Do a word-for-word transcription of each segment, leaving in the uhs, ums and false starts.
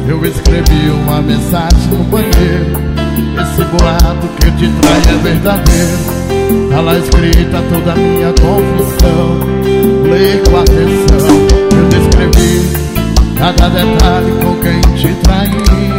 eu escrevi uma mensagem no banheiro. Esse boato que eu te trai é verdadeiro. Tá lá escrita toda a minha confissão. Lê com atenção. Eu descrevi cada detalhe com quem te traí.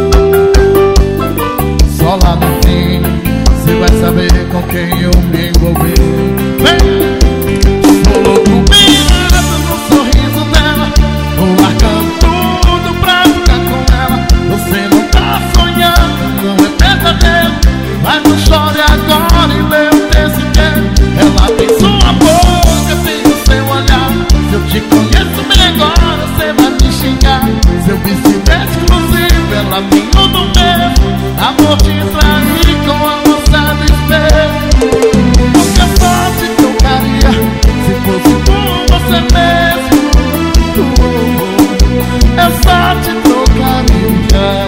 Só lá no fim cê vai saber com quem eu me envolvi. Vem! Sou louco pirado no sorriso dela, vou largando tudo pra ficar com ela. Você não tá sonhando, não é pesadelo, mas não chore agora e lê o texto inteiro. Ela tem sua boca, tem o seu olhar. Se eu te conheço bem agora, cê vai me xingar. Seu vestido é exclusivo, ela tem tudo mesmo. Amor te trair com a moça do espelho. Qualquer sorte trocaria se fosse por você mesmo. Eu só te trocaria.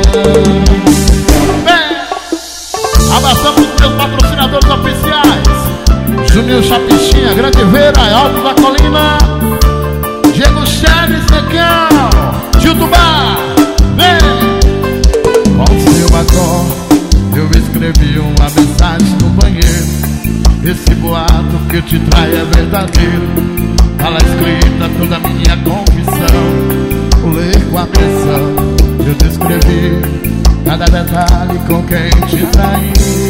Bem, abração pros meus patrocinadores oficiais: Juninho Chapichinha, Grande Veira, Alto da Colina, Diego Chaves, Necão, Jutubá. Vem! Com seu batom eu escrevi uma mensagem no banheiro. Esse boato que eu te trai é verdadeiro. Tá lá escrita toda a minha confissão. Lê com atenção. Eu descrevi cada detalhe com quem te traí.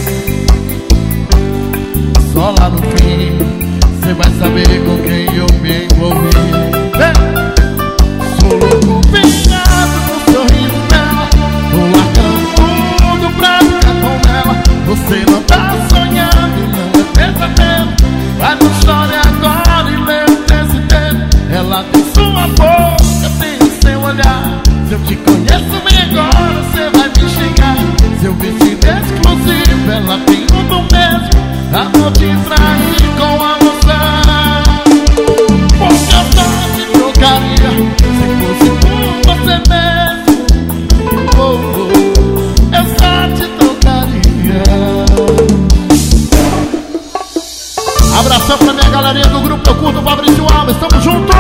Só lá no fim cê vai saber com quem eu me envolvi. Vem! Sou louco pirado no sorriso dela, vou largando tudo pra ficar com ela. Você não tá sonhando, não é pesadelo, mas não chore agora e lê o texto inteiro. Ela tem sua boca, tem o seu olhar. Se eu te conheço bem agora, cê vai me xingar. Seu vestido é exclusivo, ela tem tudo mesmo. Amor te trair com a moça. Porque eu só te trocaria se fosse por você mesmo. Oh, oh, eu só te trocaria. Abração pra minha galerinha do grupo Eu Curto, Fabrício Alves, tamo junto!